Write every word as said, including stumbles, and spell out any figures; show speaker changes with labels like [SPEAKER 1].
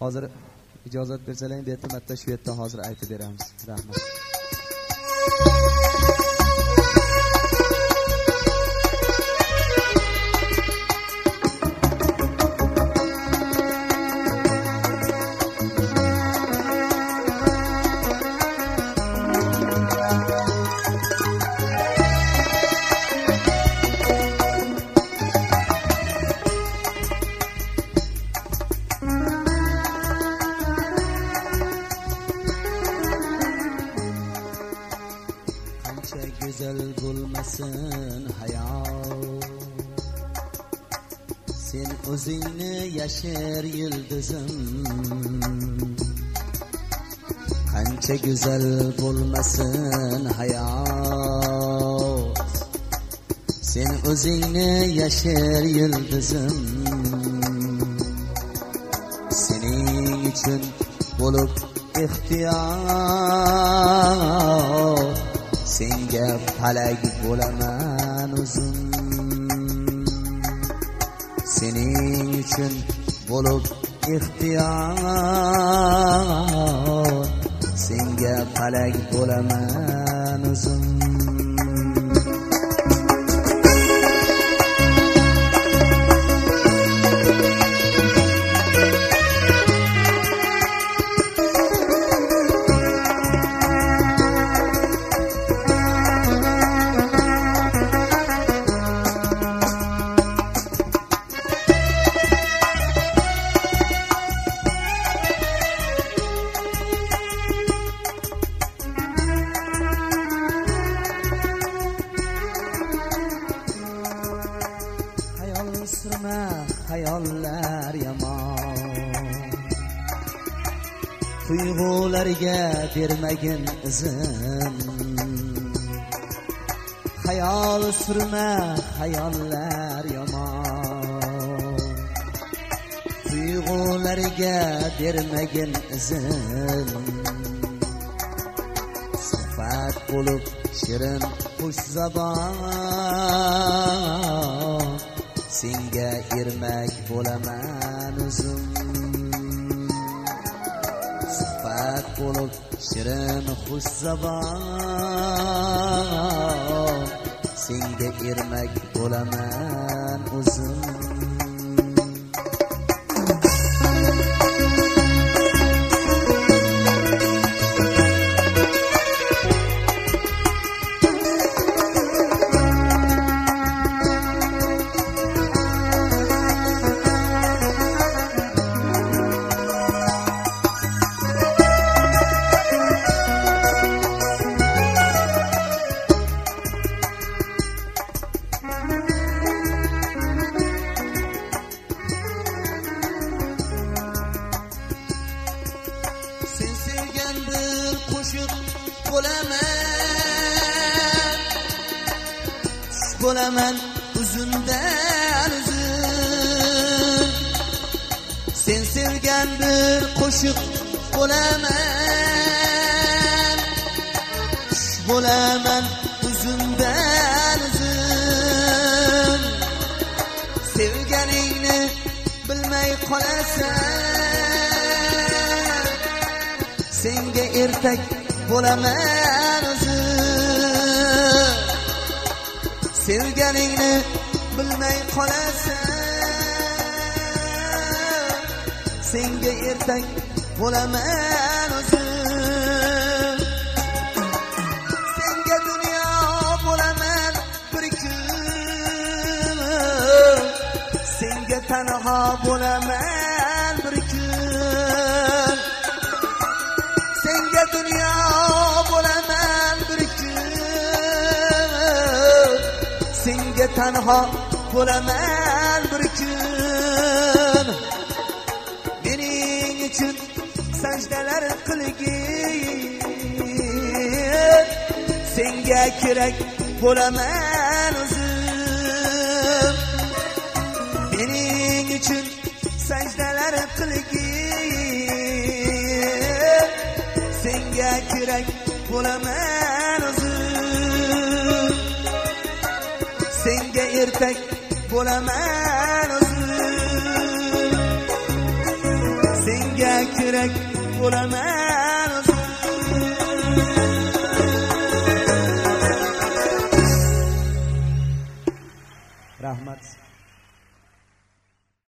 [SPEAKER 1] Hozir ijozat bersalaring, bu yerda marta shu yerda hozir aytib beramiz. Rahmat. Güzel bulmasın hayat, sen o'zingni yashir yıldızım. Qancha güzel bulmasın hayat, sen o'zingni yashir yıldızım. Sening uchun bo'lib ixtiyor, senga falak bo'laman o'zim. Sening uchun bo'lib ixtiyor, senga falak bo'laman o'zim. Surma hayollar yomon, tuyg'ularga bermagin izin. Hayol surma hayollar yomon, tuyg'ularga bermagin izin. Sifat bo'lib shirin xush zabon, senga ermak bo'laman o'zim. Sifat bo'lib shirin xush zabon, senga ermak bo'laman o'zim. Sen sevgan bir qo'shiq bo'laman, tush bo'laman uzundan uzun. Sen sevgan bir qo'shiq bo'laman, tush bo'laman uzundan uzun. Sevganingni bilmay qolasan, senga ertak bo'laman o'zim. Sevganingni bilmay qolasan, senga ertak bo'laman o'zim. Senga dunyo bo'laman bir kun, senga tanho bo'laman bir kun. Senga dunyo bo'laman bir kun, senga tanho bo'laman bir kun. Mening uchun sajdalar qilgin, senga kerak bo'laman o'zim. Mening uchun sajdalar qilgin, senga kerak bo'laman o'zim. Senga ertak bo'laman o'zim. Senga
[SPEAKER 2] senga kerak bo'laman.
[SPEAKER 1] Rahmat.